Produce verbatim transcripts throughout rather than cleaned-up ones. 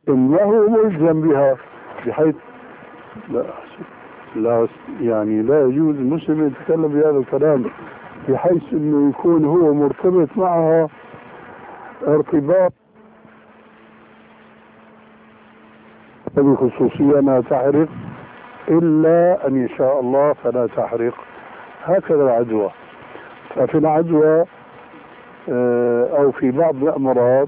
إنه ملزم بها بحيث لا, لا يعني لا يجوز المسلم يتكلم بهذا الكلام بحيث انه يكون هو مرتبط معها ارتباط بخصوصية أنها تحرق إلا أن يشاء الله فلا تحرق. هكذا العدوى. ففي العدوى أو في بعض الأمراض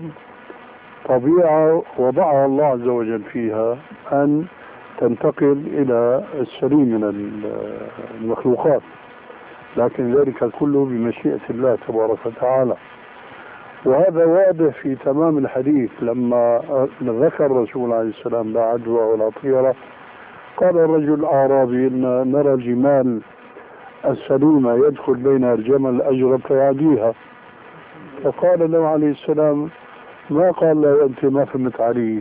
طبيعة وضعها الله عز وجل فيها أن تنتقل إلى السليم من المخلوقات، لكن ذلك كله بمشيئة الله تبارك وتعالى. وهذا واضح في تمام الحديث لما ذكر الرسول عليه السلام لا عدوى ولا طيرة. قال الرجل الأعرابي إن نرى الجمال السليمة يدخل بينها الجمل الأجرب فيعديها، فقال له عليه السلام ما قال له أنت ما فهمت علي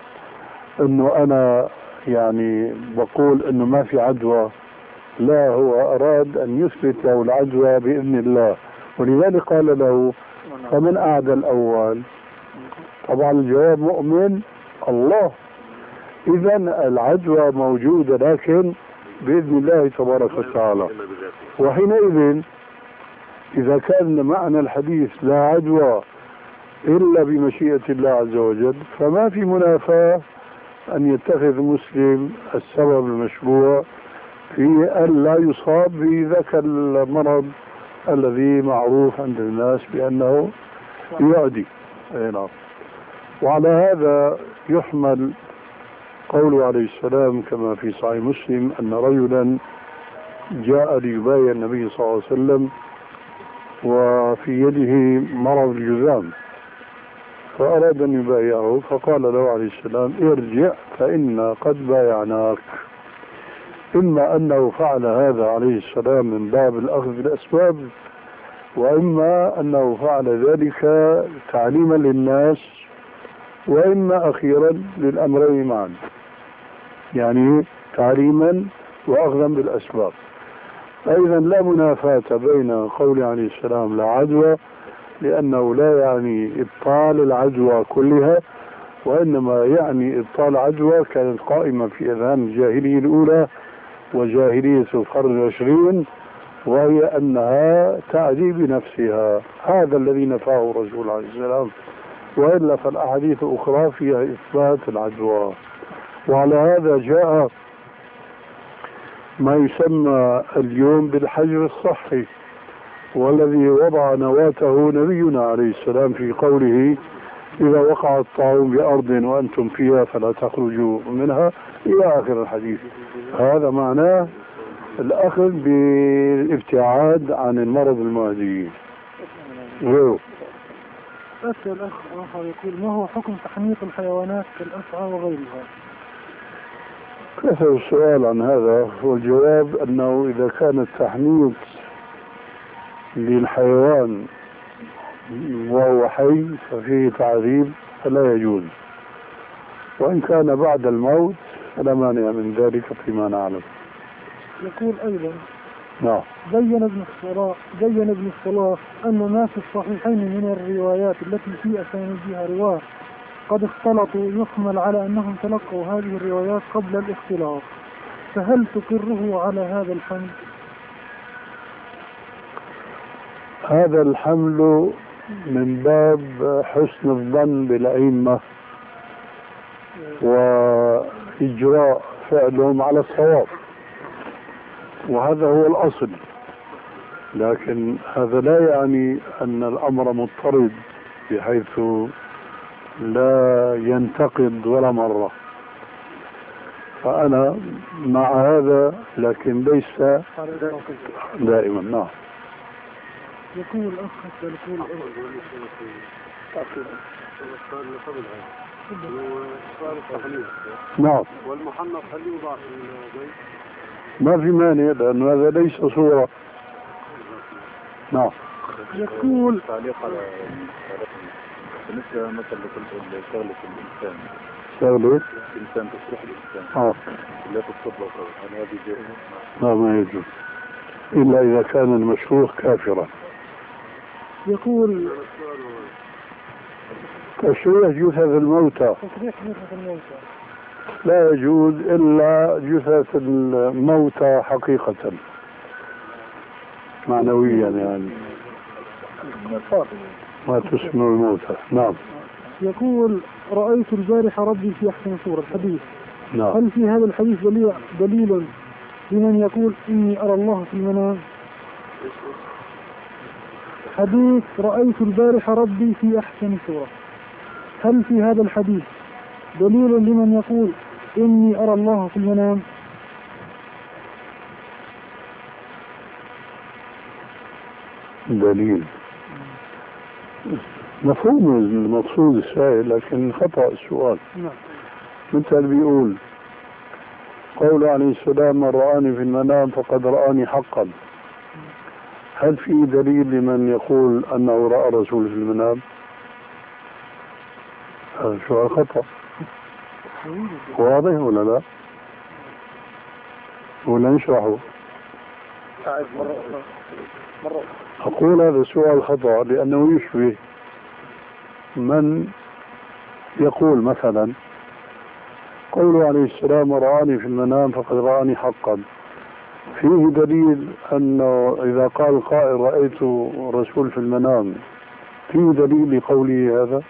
إنه أنا يعني بقول إنه ما في عدوى، لا، هو أراد أن يثبت له العدوى بإذن الله، ولذلك قال له فمن أعدى الأول؟ طبعا الجواب مؤمن الله. إذا العدوى موجودة لكن بإذن الله تبارك وتعالى. وحينئذ إذا كان معنى الحديث لا عدوى إلا بمشيئة الله عز وجل، فما في منافاة أن يتخذ مسلم السبب المشروع في أن لا يصاب بذاك المرض الذي معروف عند الناس بأنه يعدي. نعم. وعلى هذا يحمل قوله عليه السلام كما في صحيح مسلم أن رجلا جاء ليبايع النبي صلى الله عليه وسلم وفي يده مرض الجذام، فأراد أن يبايعه، فقال له عليه السلام ارجع فإنا قد بايعناك. إما أنه فعل هذا عليه السلام من باب الأخذ بالأسباب، وإما أنه فعل ذلك تعليما للناس، وإما أخيرا للأمرين معا، يعني تعليما وأخذا بالأسباب. أيضا لا منافاة بين قول عليه السلام لا عدوى، لأنه لا يعني إبطال العدوى كلها، وإنما يعني إبطال عدوى كانت قائمة في أذهان الجاهلية الأولى وجاهلية القرن العشرين، وهي أنها تعدي بنفسها. هذا الذي نفاه الرسول عليه السلام، وإلا فالأحاديث الأخرى فيها إثبات العدوى. وعلى هذا جاء ما يسمى اليوم بالحجر الصحي، والذي وضع نواته نبينا عليه السلام في قوله إذا وقع الطاعون بأرض وأنتم فيها فلا تخرجوا منها إلى آخر الحديث. هذا معناه الأخذ بالابتعاد عن المرض المعدي. غيره أسأل أخ آخر يقول ما هو حكم تحنيط الحيوانات كالأسعى وغيرها؟ كثر السؤال عن هذا، والجواب أنه إذا كان التحنيط للحيوان وهو حي ففيه تعذيب فلا يجوز، وإن كان بعد الموت فلا مانع من ذلك فيما نعلم. يقول أيضا نعم. بين ابن الصلاح بين ابن الصلاح أن ما في الصحيحين من الروايات التي في أسانيدها رواه قد اختلطوا يحمل على أنهم تلقوا هذه الروايات قبل الاختلاط، فهل تقره على هذا الحمل؟ هذا الحمل من باب حسن الظن بالأئمة وإجراء فعلهم على الصواب، وهذا هو الأصل. لكن هذا لا يعني أن الأمر مضطرد بحيث لا ينتقد ولا مرة، فأنا مع هذا لكن ليس دائما. نعم. يقول الأخ يقول نعم. والمحنط هل يوضع في البيت؟ ما في مانع لأن هذا ليس صورة. نعم. يقول تعليق على بالنسبة مثلا لكل شغلة الإنسان شغلة الإنسان تصلح الإنسان آه لا تصدق، هل هذه جائزة؟ لا، ما يجوز إلا إذا كان المشروع كافرا. يقول تشريح جثث الموتى تشريح جثث الموتى لا يجوز إلا جثث الموتى حقيقة معنويا يعني ما تسمى الموتى. نعم. يقول رأيت البارحة ربي في أحسن صورة الحديث. نعم. هل في هذا الحديث دليل, دليل لمن يقول إني أرى الله في المنام؟ حديث رأيت البارحة ربي في أحسن صورة، هل في هذا الحديث دليل لمن يقول إني أرى الله في المنام؟ دليل مفهوم المقصود السائل لكن خطأ السؤال. نعم. مثل بيقول قول عليه السلام من رآني في المنام فقد رآني حقا، هل في دليل لمن يقول أنه رأى الرسول في المنام؟ هذا سؤال خطأ. واضح ولا لا؟ ولا نشرحه؟ أقول هذا سؤال خطأ لأنه يشبه من يقول مثلا قوله عليه السلام رآني في المنام فقد رآني حقا، فيه دليل أنه إذا قال قائل رأيت الرسول في المنام فيه دليل لقوله هذا؟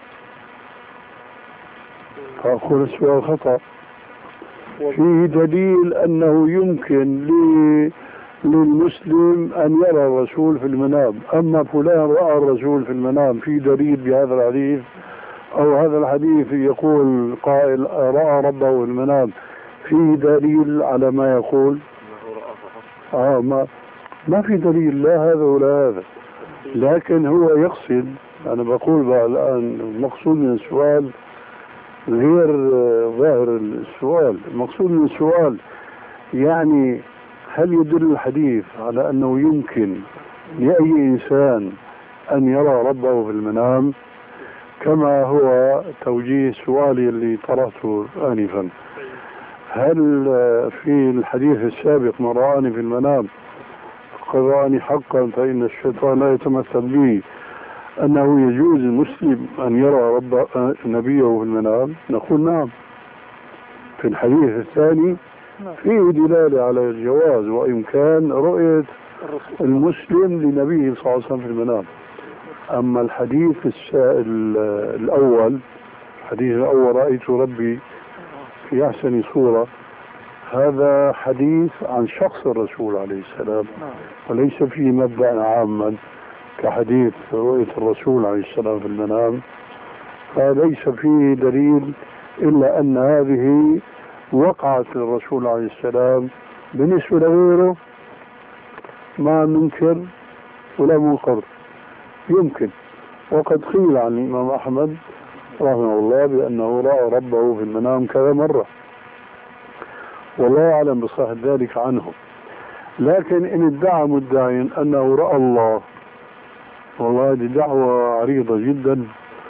فأقول السؤال خطأ. فيه دليل أنه يمكن لي للمسلم أن يرى الرسول في المنام، أما فلان رأى الرسول في المنام في دليل بهذا الحديث، أو هذا الحديث يقول قائل رأى ربه في المنام فيه دليل على ما يقول؟ آه ما ما في دليل لا هذا ولا هذا، لكن هو يقصد، أنا بقول بقى الآن المقصود من السؤال غير ظاهر السؤال. المقصود من السؤال يعني هل يدل الحديث على أنه يمكن لأي إنسان أن يرى ربه في المنام، كما هو توجيه سؤالي اللي طرحته آنفا. هل في الحديث السابق من رآني في المنام قد رآني حقا فإن الشيطان لا يتمثل به أنه يجوز المسلم أن يرى رب نبيه في المنام؟ نقول نعم. في الحديث الثاني فيه دلالة على الجواز وإمكان رؤية المسلم لنبيه صلى الله عليه وسلم في المنام. أما الحديث الأول الحديث الأول رأيت ربي في أحسن صورة، هذا حديث عن شخص الرسول عليه السلام وليس فيه مبدأ عاما كحديث رؤية الرسول عليه السلام في المنام، فليس فيه دليل إلا أن هذه وقعت للرسول عليه السلام. بالنسبة لغيره ما منكر ولا منكر، يمكن. وقد قيل عن الإمام أحمد رحمه الله بأنه رأى ربه في المنام كذا مرة، والله أعلم بصحة ذلك عنه. لكن إن ادعى مدعي أنه رأى الله، والله هذه دعوة عريضة جدا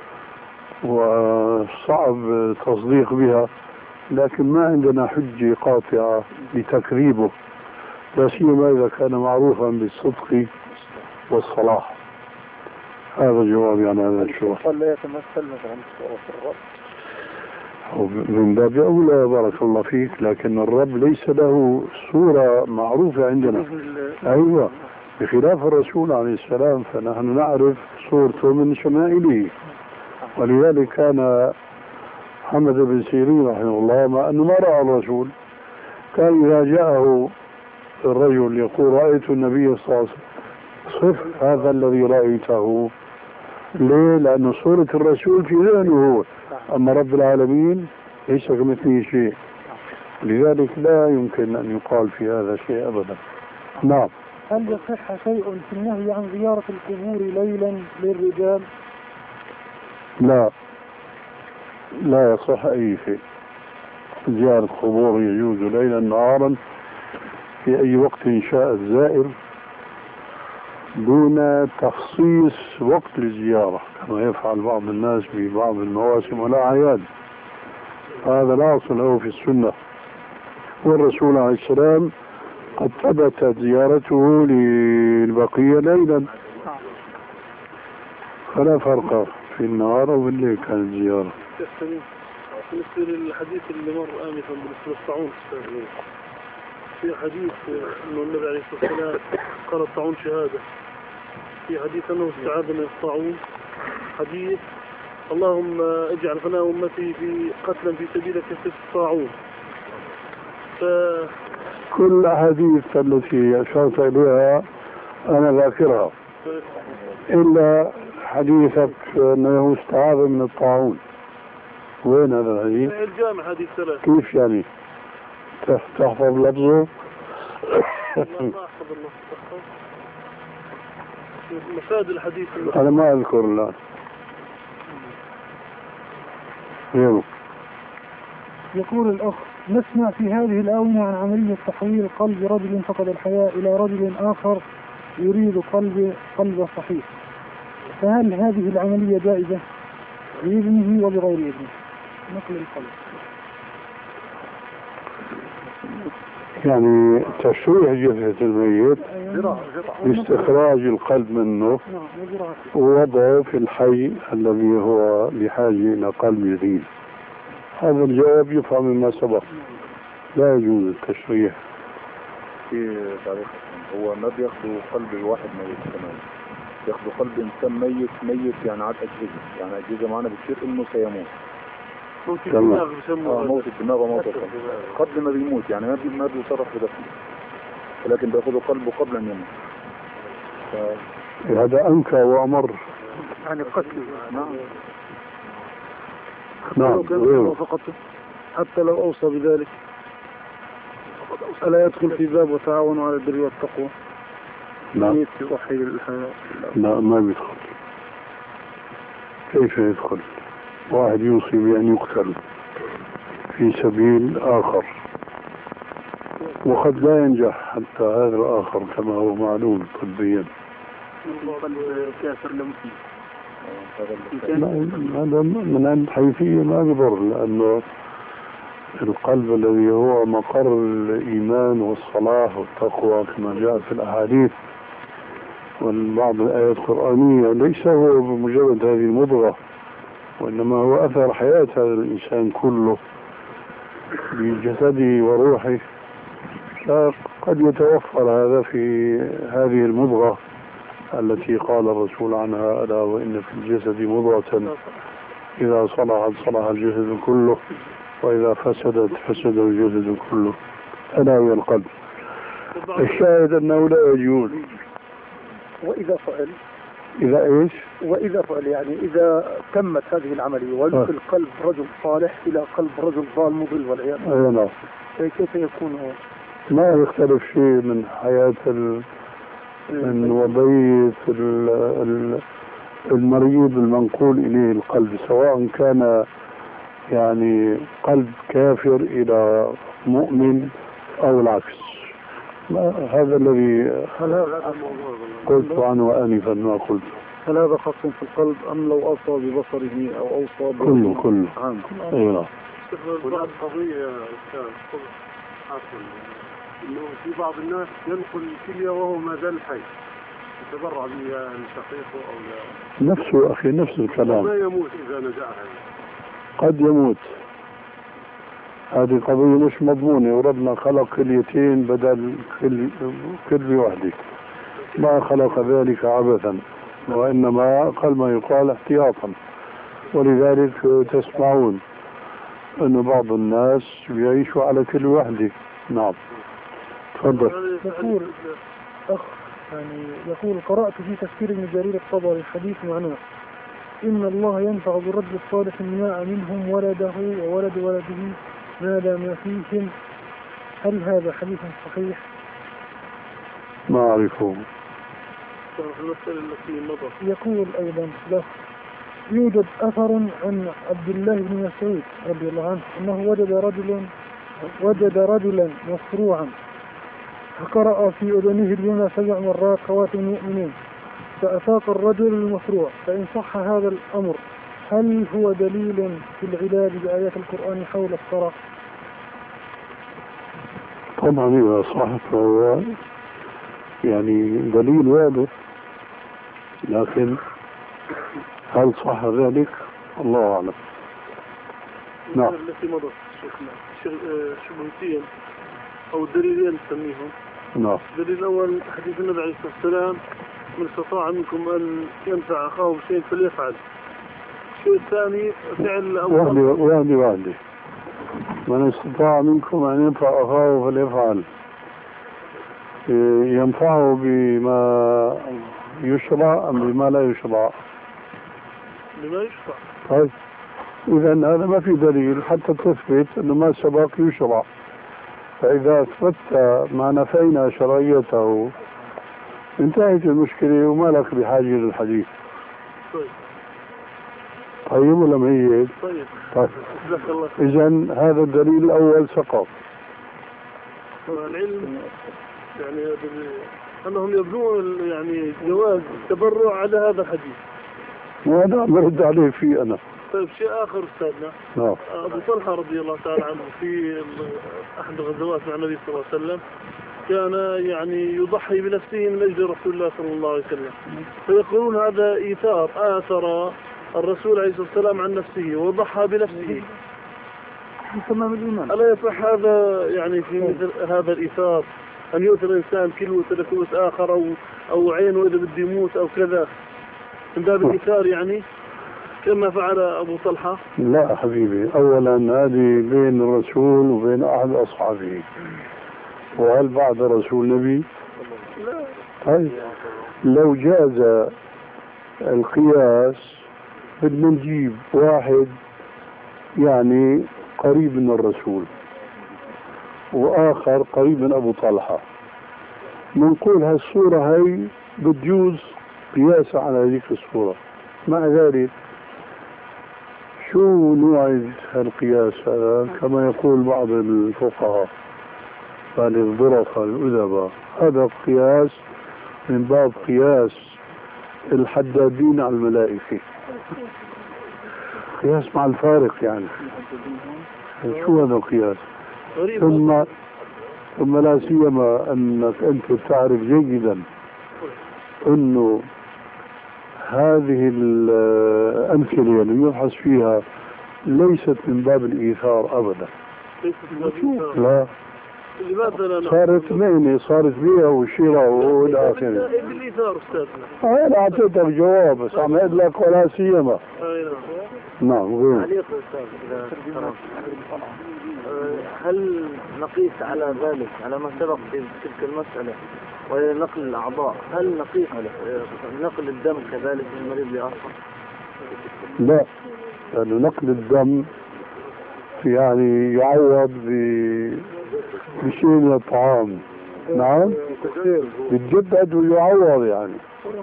وصعب تصديق بها، لكن ما عندنا حجة قاطعة لتكذيبه، لا سيما إذا كان معروفا بالصدق والصلاح. هذا جوابي عن هذا السؤال. لا يتمثل مثلا في الرب من باب أولى بارك الله فيك، لكن الرب ليس له صورة معروفة عندنا. أيوة، بخلاف الرسول عليه السلام فنحن نعرف صورته من شمائله. ولذلك كان محمد بن سيرين رحمه الله مع أنه ما رأى الرسول، كان إذا جاءه الرجل يقول رأيت النبي صلى الله عليه وسلم صف هذا الذي رأيته. ليه؟ لأن صورة الرسول في ذهنه هو، أما رب العالمين ليس كمثله شيء، لذلك لا يمكن أن يقال في هذا شيء أبدا. نعم. هل يصح شيء في النهي عن زيارة القبور ليلا للرجال؟ لا، لا يصح أي شيء. زيارة القبور يجوز ليلا نهارا في أي وقت شاء الزائر دون تخصيص وقت للزيارة كما يفعل بعض الناس في بعض المواسم والأعياد. هذا لا أصل له في السنة، والرسول عليه السلام قد ثبتت زيارته للبقية ليلا، فلا فرق في النهار أو بالليل كانت زيارة؟ بالنسبة للحديث اللي مر آنفا بالنسبة للطاعون في حديث أنه النبي عليه الصلاة والسلام قال الطاعون شهادة. في حديث أنه استعاذ من الطاعون. حديث اللهم اجعل فناء أمتي في قتلا في سبيلك في الطاعون. ف... كل الأحاديث التي أشرت إليها أنا ذاكرها إلا حديثك أنه استعاذ من الطاعون. وين هذا الحديث؟ الجامع حديث ثلاث. كيف يعني؟ تحفظ لفظه؟ ما أحفظ الله. مفاد الحديث أنا ما أذكر الآن. غيره. يقول الأخ: نسمع في هذه الآونة عن عملية تحويل قلب رجل فقد الحياة إلى رجل آخر يريد قلب قلب صحيح، فهل هذه العملية جائزة بإذنه وبغير إذنه؟ نقل القلب يعني تشويه جثة الميت باستخراج القلب منه ووضعه في الحي الذي هو بحاجة إلى قلب جديد. هذا الجواب يفهم مما سبق. لا يجوز التشويه. في تعريف هو ما بياخدوا قلب الواحد ميت كمان، بياخدوا قلب إنسان ميت ميت يعني عاد أجهزة، يعني أجهزة معنا بتصير إنه سيموت. موت الدماغ بسموه. آه موت الدماغ وموت القلب. قبل ما بيموت يعني ما بي ما بيصرف بدفنه، ولكن بياخذوا قلبه قبل أن يموت. ف... هذا أنكى وأمر. يعني قتل. نعم. نعم. لو فقط حتى لو أوصى بذلك ألا يدخل في باب وتعاونوا على البر والتقوى؟ لا. يوحي للحياة. لا ما بيدخل. كيف يدخل؟ واحد يوصي بأن يقتل في سبيل آخر وقد لا ينجح حتى هذا الآخر كما هو معلوم طبيا. كافر لمسلم. هذا من الحيثية ما يضر، لأنه القلب الذي هو مقر الإيمان والصلاح والتقوى كما جاء في الأحاديث والبعض الآيات القرآنية ليس هو بمجرد هذه المضغة، وإنما هو أثر حياة هذا الإنسان كله بجسده وروحه. قد يتوفر هذا في هذه المضغة التي قال الرسول عنها: ألا وإن في الجسد مضغة إذا صلحت صلح الجسد كله وإذا فسدت فسد الجسد كله، ألا وهي القلب. الشاهد أنه لا يجوز. وإذا فعل إذا إيش؟ وإذا فعل يعني إذا تمت هذه العملية ويدخل آه. قلب رجل صالح إلى قلب رجل ضال مضل والعياذ بالله، كيف يكون هو؟ ما يختلف شيء من حياة ال... من وضعية ال... ال... المريض المنقول إليه القلب، سواء كان يعني قلب كافر إلى مؤمن أو العكس. هذا الذي قلت عنه آنفا ما قلت. هل هذا خاص في القلب أم لو أوصى ببصره أو أوصى كله كله عام؟ أيوة. هناك قضية يا أستاذ إنه في بعض الناس ينقل الكلية وهو ما زال حي، يتبرع بها لشقيقه أو لا نفسه أخي نفس الكلام. ما يموت إذا نزعها، قد يموت. هذه قضية مش مضمونة، وربنا خلق كليتين بدل كل كل واحدة، ما خلق ذلك عبثا، وإنما أقل ما يقال احتياطا. ولذلك تسمعون أن بعض الناس يعيشوا على كل واحدة. نعم تفضل. يقول أخ يعني يقول: قرأت في تفسير ابن جرير الطبري حديث معناه: إن الله ينفع بالرجل الصالح الماء منهم ولده وولد ولده ما دام فيهم. هل هذا حديث صحيح؟ ما أعرفه. يقول أيضا له: يوجد أثر عن عبد الله بن مسعود رضي الله عنه أنه وجد رجلا وجد رجلا مصروعا فقرأ في أذنه اليمنى سبع مرات خواتم المؤمنين فأفاق الرجل المصروع. فإن صح هذا الأمر هل هو دليل في العلاج بآيات القرآن حول الصرع؟ طبعا إذا صح فهو يعني دليل واضح، لكن هل صح ذلك؟ الله أعلم. نعم. التي مضت شيخنا شبهتين أو دليلين نسميهم. نعم. الدليل الأول حديث النبي عليه الصلاة والسلام: من استطاع منكم أن ينفع أخاه بشيء فليفعل. الشيء الثاني فعل أبو واحدة واحدة واحدة. من استطاع منكم أن ينفع أخاه فليفعل. ينفعه بما يشرع أم بما لا يشرع؟ بما يشرع. طيب إذا هذا ما في دليل حتى تثبت أنه ما سبق يشرع. فإذا أثبتت ما نفينا شرعيته انتهت المشكلة وما لك بحاجة للحديث. طيب. طيب ولا ميت؟ طيب. طيب. جزاك الله خير. إذن هذا الدليل الأول سقط. العلم يعني أنهم يبنون يعني جواز التبرع على هذا الحديث. وهذا برد عليه فيه أنا. طيب شيء آخر أستاذنا. نعم. أبو طلحة رضي الله تعالى عنه في أحد الغزوات مع النبي صلى الله عليه وسلم كان يعني يضحي بنفسه من أجل رسول الله صلى الله عليه وسلم، فيقولون هذا إيثار، آثر الرسول عليه الصلاة والسلام عن نفسه وضحى بنفسه. تمام الإيمان. ألا يصح هذا يعني في مثل هذا الإيثار أن يؤثر الإنسان كلوة لكلوة آخر أو أو عينه إذا بده يموت أو كذا من باب الإيثار يعني كما فعل أبو طلحة؟ لا حبيبي، أولا هذه بين الرسول وبين أحد أصحابه، وهل بعد رسول نبي؟ لا. طيب لو جاز القياس بدنا نجيب واحد يعني قريب من الرسول وآخر قريب من أبو طلحة، نقول هالصورة هي بتجوز قياسا على هذيك الصورة. مع ذلك شو نوع القياس هذا؟ كما يقول بعض الفقهاء الظرفاء الأدباء، هذا قياس من باب قياس الحدادين على الملائكة، قياس مع الفارق يعني. شو هذا القياس؟ ثم ثم لا سيما أنك أنت تعرف جيدا أنه هذه الأمثلة اللي يبحث فيها ليست من باب الإيثار أبدا. لا، صارت مهنة، صارت بيع وشراء وإلى آخره. بالإيثار أستاذنا. أنا أعطيتك جواب بس عم أقول لك ولا سيما. نعم. غير. عليك أستاذ، هل نقيس على ذلك على ما سبق في تلك المسألة وهي نقل الأعضاء، هل نقيس نقل الدم كذلك من مريض لآخر؟ لا، لأنه نقل الدم يعني يعوض بشيء من الطعام. نعم، يتجدد ويعوض يعني.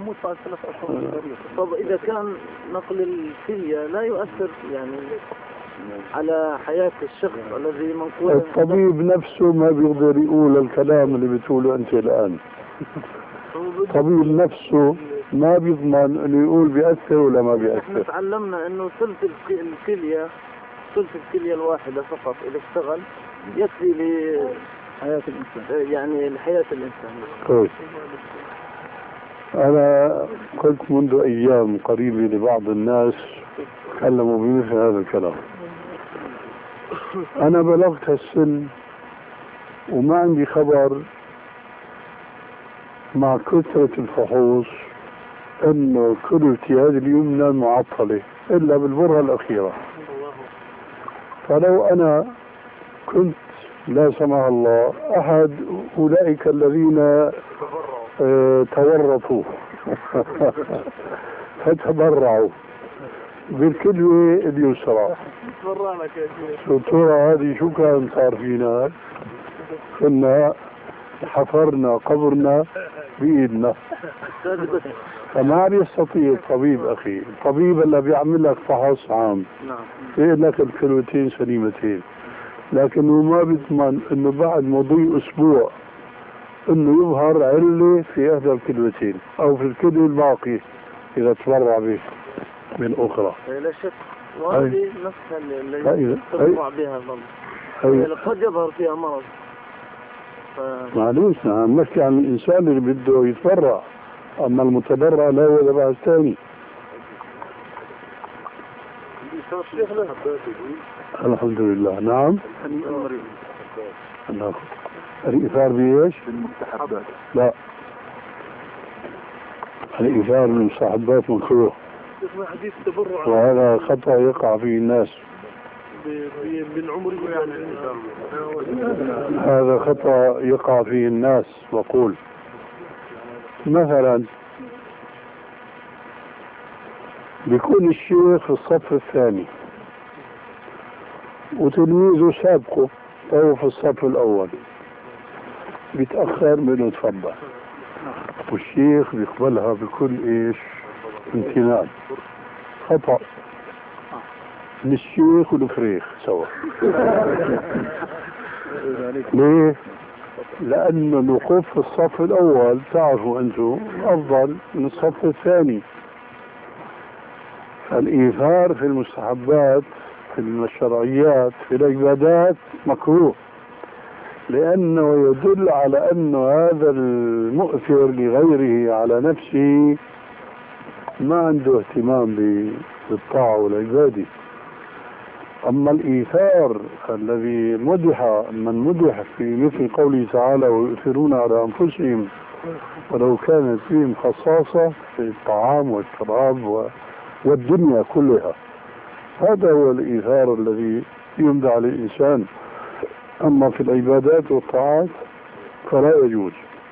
طب إذا كان نقل الكلية لا يؤثر يعني على حياة الشخص الذي منقول، الطبيب نفسه ما بيقدر يقول الكلام اللي بتقوله أنت الآن. الطبيب نفسه ما بيضمن انه يقول بيأثر ولا ما بيأثر. احنا تعلمنا انه ثلث الكلية ثلث الكلية الواحدة فقط اذا اشتغل يكفي لحياة الانسان، يعني لحياة الانسان. طيب انا قلت منذ ايام قريبة لبعض الناس تكلموا بمثل هذا الكلام، انا بلغت هالسن وما عندي خبر مع كثرة الفحوص انه كليتي هذه اليمنى معطلة الا بالبرهة الاخيرة. فلو انا كنت لا سمح الله احد اولئك الذين اه تورطوا فتبرعوا بالكلوة اليسرى، شو ترى هذه شو كان صار فينا؟ كنا حفرنا قبرنا بإيدنا. فما عم يستطيع الطبيب أخي، الطبيب اللي بيعمل لك فحص عام يقول لك الكلوتين سليمتين، لكنه ما بيضمن انه بعد مضي اسبوع انه يظهر علة في احدى الكلوتين او في الكلوة الباقي اذا تبرع به من اخرى. لا شك، وهذه نفسها اللي تبرع بها ضمن قد يظهر فيها مرض. ف... معلوش نحن نحكي عن الانسان اللي بده يتبرع، اما المتبرع لا هو بحث ثاني. الحمد لله. نعم. نعم. الإيثار بإيش؟ بالمستحبات. لا، الإيثار من المستحبات مكروه، اسمه حديث تبرع وهذا خطأ يقع فيه الناس. بالعمر يعني هذا خطأ يقع فيه الناس. بقول مثلا بيكون الشيخ في الصف الثاني وتلميذه سابقه وهو في الصف الأول، بيتأخر منه تفضل، والشيخ بيقبلها بكل إيش امتنان. خطأ من الشيخ والفريخ سوا. ليه؟ لأن الوقوف في الصف الأول تعرفوا أنتم أفضل من الصف الثاني. فالإيثار في المستحبات في الشرعيات في العبادات مكروه، لأنه يدل على أن هذا المؤثر لغيره على نفسه ما عنده اهتمام بالطاعة والعبادة. أما الإيثار الذي مدح من مدح في مثل قوله تعالى ويؤثرون على أنفسهم ولو كانت فيهم خصاصة في الطعام والشراب والدنيا كلها، هذا هو الإيثار الذي يمدح للإنسان. أما في العبادات والطاعات فلا يجوز.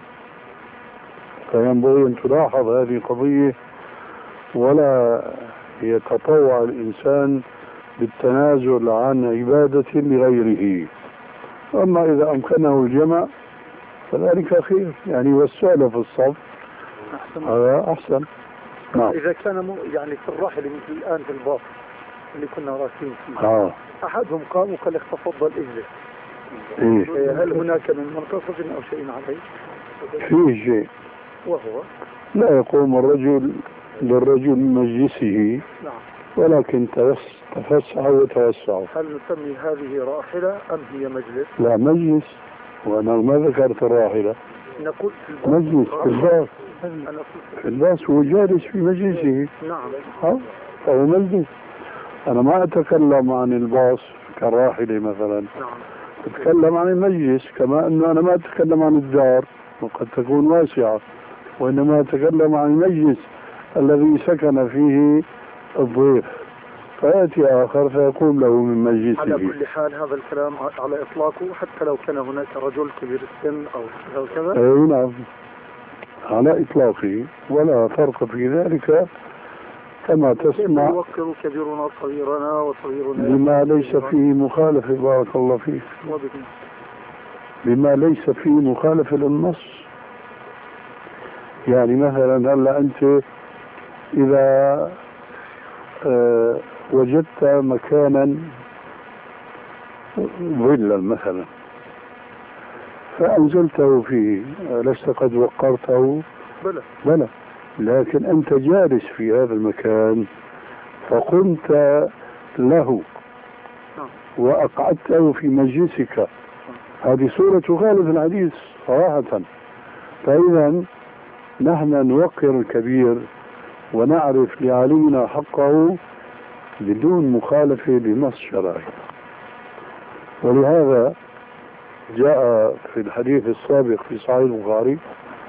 فينبغي أن تلاحظ هذه القضية ولا يتطوع الإنسان بالتنازل عن عبادة لغيره. أما إذا أمكنه الجمع فذلك خير، يعني والسؤال في الصف هذا أحسن. نعم. إذا كان يعني في الرحل مثل الآن في الباص اللي كنا راكبين فيه آه. أحدهم قام وقال لك تفضل اجلس، إيه؟ هل هناك من منتصف أو شيء عليه؟ فيه شيء، وهو لا يقوم الرجل للرجل من مجلسه، نعم، ولكن تفسح وتوسع. هل نسمي هذه راحلة أم هي مجلس؟ لا، مجلس، وأنا ما ذكرت الراحلة. نقول في مجلس في الباص، أنا في الباص هو جالس في مجلسه. نعم. ها، فهو مجلس. أنا ما أتكلم عن الباص كراحلة مثلا، نعم، أتكلم عن المجلس، كما أنه أنا ما أتكلم عن الدار وقد تكون واسعة، وإنما أتكلم عن المجلس الذي سكن فيه الضيف، فيأتي آخر فيقوم له من مجلسه. على كل حال هذا الكلام على إطلاقه، حتى لو كان هناك رجل كبير السن أو كذا. أي نعم، على إطلاقه، ولا فرق في ذلك كما تسمع. يوقر كبيرنا صغيرنا وصغيرنا بما ليس فيه مخالفة، بارك الله فيك، وبكم. بما ليس فيه مخالفة للنص. يعني مثلا هلا أنت إذا أه وجدت مكانا ظلا مثلا فأنزلته فيه، لست قد وقرته؟ بلى بلى، لكن أنت جالس في هذا المكان فقمت له وأقعدته في مجلسك، هذه صورة تخالف الحديث صراحة. فإذا نحن نوقر الكبير ونعرف لعالمنا حقه بدون مخالفة لنص شرعي. ولهذا جاء في الحديث السابق في صحيح البخاري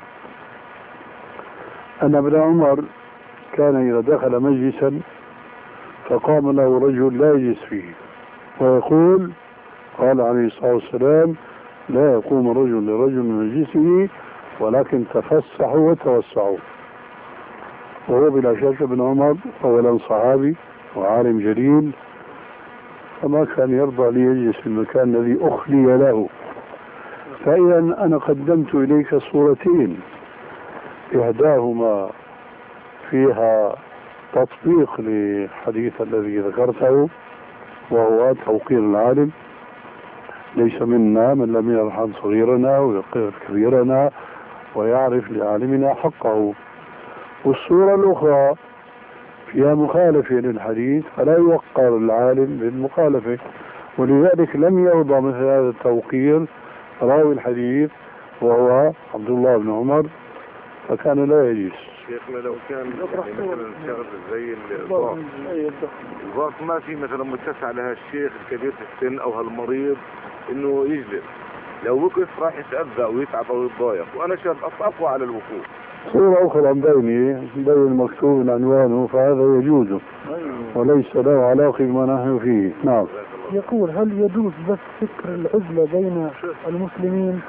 أن ابن عمر كان إذا دخل مجلسا فقام له رجل لا يجلس فيه ويقول، قال عليه الصلاة والسلام: لا يقوم رجل لرجل من مجلسه ولكن تفسحوا وتوسعوا. وهو بلا شك ابن عمر أولا صحابي وعالم جليل، فما كان يرضى ليجلس في المكان الذي أخلي له. فإذا أنا قدمت إليك صورتين، إحداهما فيها تطبيق للحديث الذي ذكرته وهو توقير العالم، ليس منا من لم يرحم صغيرنا ويوقر كبيرنا ويعرف لعالمنا حقه. والصورة الأخرى فيها مخالفة للحديث فلا يوقر العالم بالمخالفة، ولذلك لم يرضى مثل هذا التوقير راوي الحديث وهو عبد الله بن عمر، فكان لا يجلس. شيخنا لو كان يعني مثلا شغل زي الضغط الضغط ما في مثلا متسع لها الشيخ الكبير في السن او هالمريض انه يجلس، لو وقف راح يتأذى ويتعب او يتضايق، وانا شاب اقوى على الوقوف. صورة أخرى بيني بين مكتوب عنوانه فهذا يجوز وليس له علاقة بما نحن فيه. نعم. يقول هل يجوز بس فكر العزلة بين المسلمين؟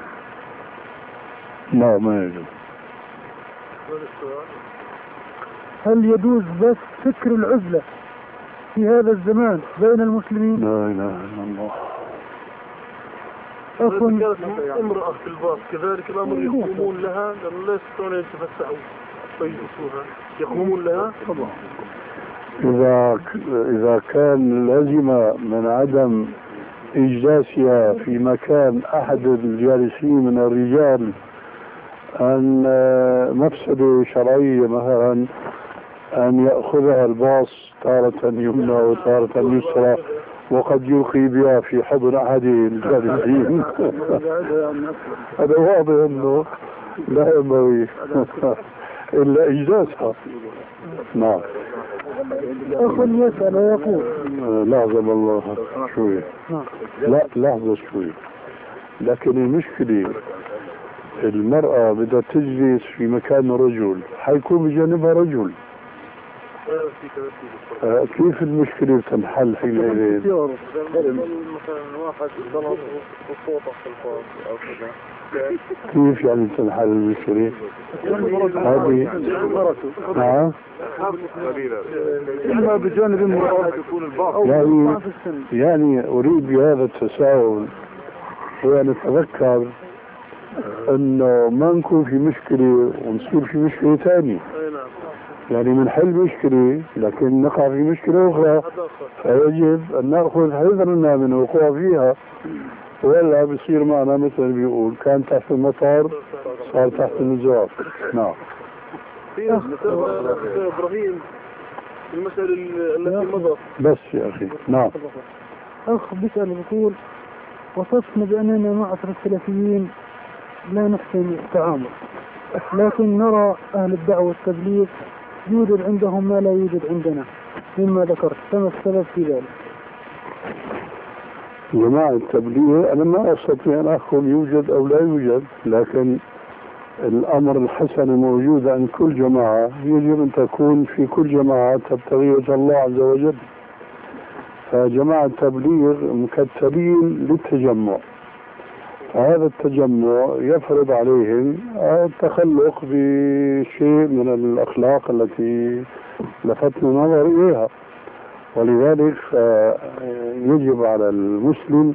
لا ما يجوز. هل يجوز بس فكر العزلة في هذا الزمان بين المسلمين؟ لا إله إلا الله. أخن كانت امرأة في الباص كذلك الأمر يقومون لها لأنه لا يستطيعون أن يتفسحوا فيجلسوها، يقومون لها. إذا إذا كان لازم من عدم إجلاسها في مكان أحد الجالسين من الرجال أن مفسدة شرعية مثلا أن يأخذها الباص تارة يمنى وتارة يسرى وقد يلقي بها في حضن أحد الجالسين هذا واضح أنه لا ينبغي إلا إجلاسها. نعم. أخ يسأل ويقول لحظة الله شوي. لا لحظة شوي. لكن المشكلة المرأة بدها تجلس في مكان رجل حيكون بجانبها رجل. آه كيف المشكلة بتنحل حينئذ؟ مثلا واحد ضرب وصوته في الفاضي او كذا. كيف يعني تنحل المشكلة؟ هذه نعم. إما بجانب المرأة تكون الباص. يعني يعني أريد بهذا التساؤل هو أن أتذكر أنه ما نكون في مشكلة ونصير في مشكلة ثانية. يعني بنحل مشكلة لكن نقع في مشكلة أخرى فيجب أن نأخذ حذرنا من الوقوع فيها، ولا بيصير معنا مثل بيقول كان تحت المطار صار تحت المجرف. نعم. في إبراهيم المسألة التي مضت بس يا أخي. نعم. أخ بيسأل بيقول وصفنا بأننا معشر السلفيين لا نحسن التعامل، لكن نرى أهل الدعوة والتبليغ يوجد عندهم ما لا يوجد عندنا مما ذكرت، فما السبب في ذلك؟ جماعة التبليغ أنا ما أستطيع أن أحكم يوجد أو لا يوجد، لكن الأمر الحسن موجود عند كل جماعة يجب أن تكون في كل جماعة تبتغي وجه الله عز وجل. فجماعة التبليغ مكتبين للتجمع، فهذا التجمع يفرض عليهم التخلق بشيء من الأخلاق التي لفتنا نظر إليها، ولذلك يجب على المسلم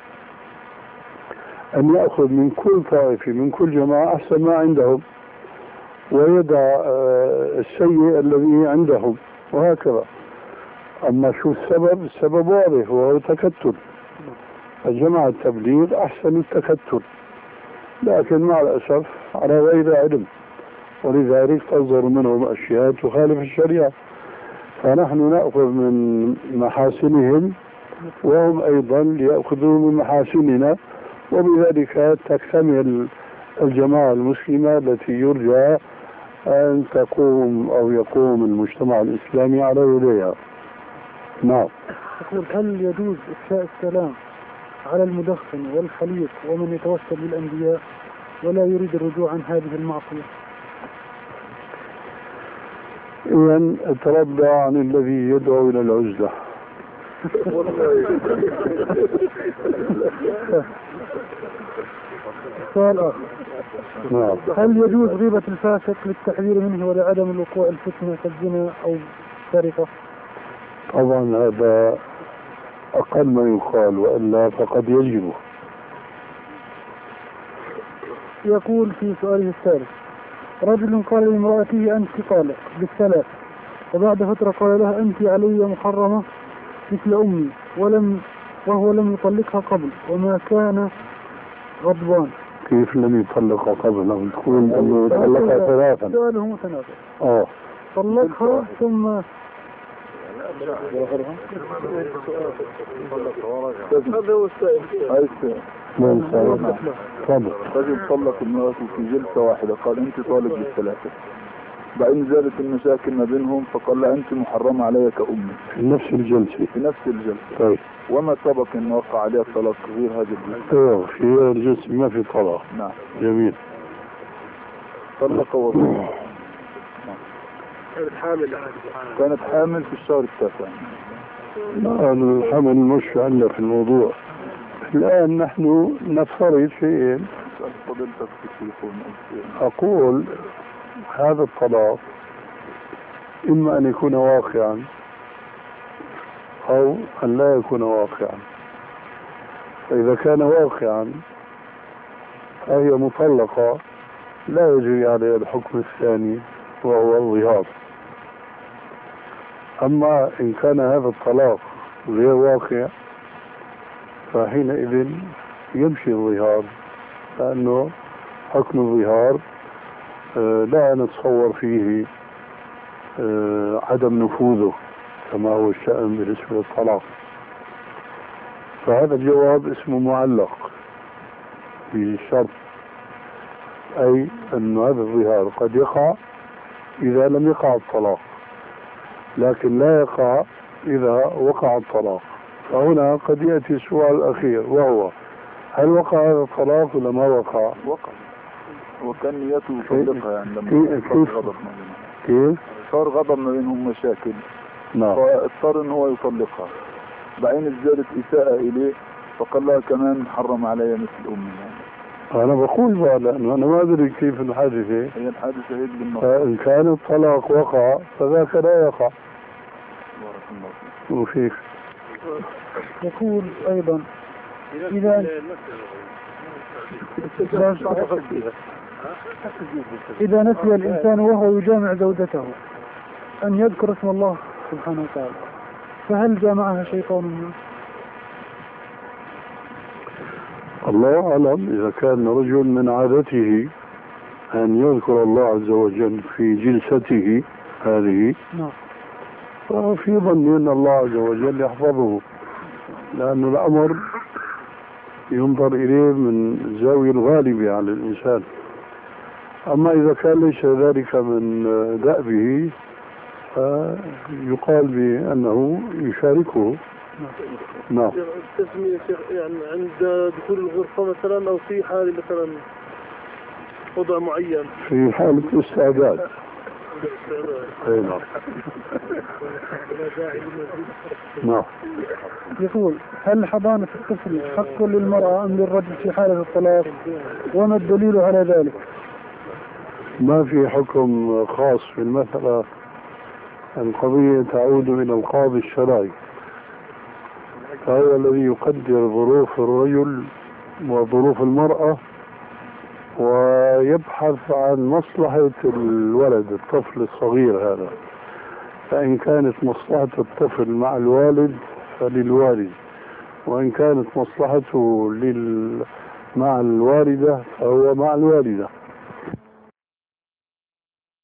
أن يأخذ من كل طائفة من كل جماعة أحسن ما عندهم ويدع السيء الذي عندهم وهكذا. أما شو السبب؟ السبب واضح وهو التكتل. فجماعة التبليغ أحسن التكتل، لكن مع الأسف على غير علم، ولذلك تصدر منهم أشياء تخالف الشريعة، فنحن نأخذ من محاسنهم وهم أيضا يأخذون من محاسننا، وبذلك تكتمل الجماعة المسلمة التي يرجى أن تقوم أو يقوم المجتمع الإسلامي على يديها. نعم. يقول هل يجوز إفشاء السلام على المدخن والخليط ومن يتوسل بالأنبياء ولا يريد الرجوع عن هذه المعصية؟ إذن اتردى عن الذي يدعو إلى العزلة. سؤال آخر. نعم. هل يجوز غيبة الفاسق للتحذير منه ولعدم الوقوع الفتنة كالزنا أو السرقة؟ طبعا هذا أقل ما يقال، وإلا فقد يجب. يقول في سؤاله الثالث رجل قال لامرأته أنت طالق بالثلاث، وبعد فترة قال لها أنت علي محرمة مثل أمي، ولم وهو لم يطلقها قبل وما كان غضبان. كيف لم يطلقها قبل؟ لو تكون أنه طلقها ثلاثا. سؤاله متناقض. آه. طلقها ثم هذا هو السائل. من سأل؟ تفضل. رجل طلق امرأته في جلسة واحدة قال أنت طالق بالثلاثة، بعدين زادت المشاكل ما بينهم فقال لها أنت محرمة علي كأمي في نفس الجلسة. في نفس الجلسة. طيب. وما سبق أن وقع عليها الطلاق غير هذه الجلسة. ايوه في الجلسة ما في طلاق. نعم. جميل. طلق وطلق. كانت حامل كانت حامل في الشهر التاسع. لا الحمل مش عندنا في الموضوع. الآن نحن نفترض شيئين. فضلتك في التليفون. أقول هذا الطلاق إما أن يكون واقعا أو أن لا يكون واقعا. فإذا كان واقعا فهي مطلقة لا يجري عليها الحكم الثاني وهو الظهار. أما إن كان هذا الطلاق غير واقع فحينئذ يمشي الظهار، لأنه حكم الظهار لا نتصور فيه عدم نفوذه كما هو الشأن بالنسبة للطلاق. فهذا الجواب اسمه معلق بشرط، أي أن هذا الظهار قد يقع إذا لم يقع الطلاق، لكن لا يقع إذا وقع الطلاق. فهنا قد يأتي السؤال الأخير وهو هل وقع هذا الطلاق ولا ما وقع؟ وقع. وكان نيته يطلقها يعني لما كيف؟ غضب ما بينهم. كيف؟ صار غضب ما بينهم مشاكل. نعم. فاضطر ان هو يطلقها. بعدين ازدادت اساءة اليه فقال لها كمان حرم علي مثل امي يعني. أنا بقول بقى لأنه أنا ما أدري كيف الحادثة. هي الحادثة هيك بالنص. فإن كان الطلاق وقع فذاك لا يقع. بارك الله فيك. وفيك. يقول أيضا إذا إذا نسي الإنسان وهو يجامع زوجته أن يذكر اسم الله سبحانه وتعالى فهل جامعها شيطان ما؟ الله أعلم. إذا كان رجل من عادته أن يذكر الله عز وجل في جلسته هذه ففي ظني أن الله عز وجل يحفظه، لأن الأمر ينظر إليه من الزاوية الغالبة على الإنسان. أما إذا كان ليس ذلك من دأبه فيقال بأنه يشاركه. نعم. التسمية يعني عند دخول الغرفة مثلا أو في حال مثلا وضع معين في حالة استعداد. نعم. نعم. يقول هل حضانة الطفل حق للمرأة أم للرجل في حالة الطلاق وما الدليل على ذلك؟ ما في حكم خاص في المسألة. القضية تعود إلى القاضي الشرعي، فهو الذي يقدر ظروف الرجل وظروف المرأة ويبحث عن مصلحة الولد الطفل الصغير هذا. فإن كانت مصلحة الطفل مع الوالد فللوالد، وإن كانت مصلحته لل... مع الوالدة فهو مع الوالدة.